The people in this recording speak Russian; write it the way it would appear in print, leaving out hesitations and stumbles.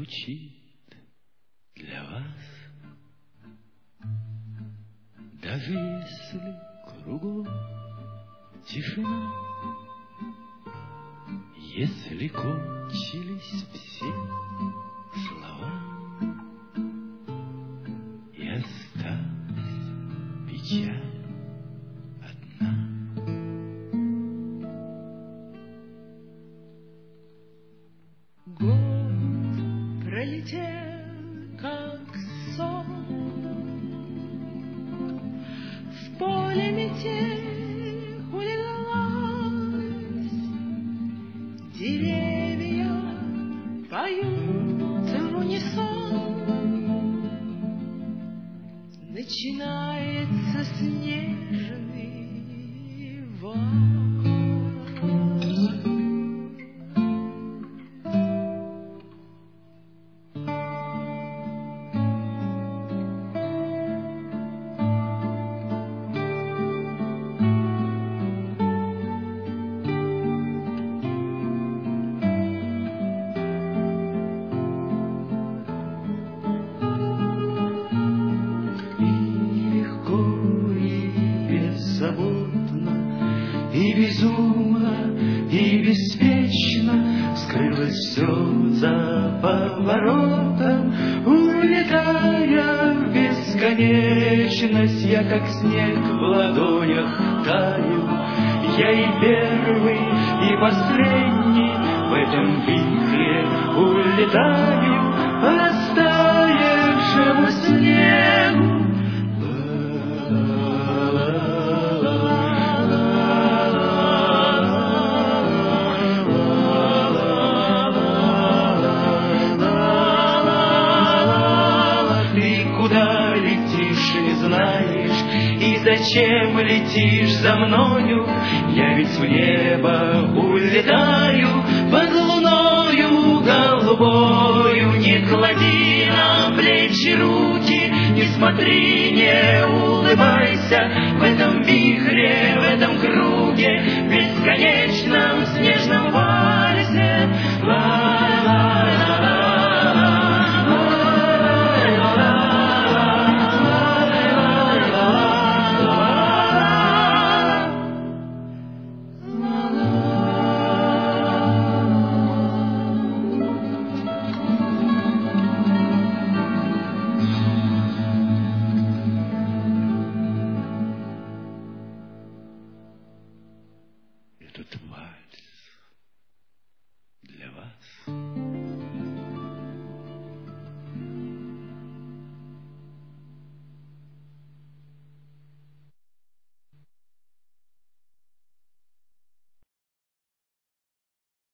звучит для вас. Даже если кругом тишина, если кончились все слова и осталась печаль одна. Год пролетел, как сон, в поле метель улеглась, деревья поют в унисон, начинается снежный вал. И безумно, и беспечно скрылось все за поворотом, улетая в бесконечность. Я, как снег в ладонях, таю. Я и первый, и последний в этом вихре улетаю по растаявшему снегу. И зачем летишь за мною? Я ведь в небо улетаю под луною голубою. Не клади на плечи руки, не смотри, не улыбайся. В этом вихре, в этом круге, в бесконечном снежном вальсе. Этот вальс для вас.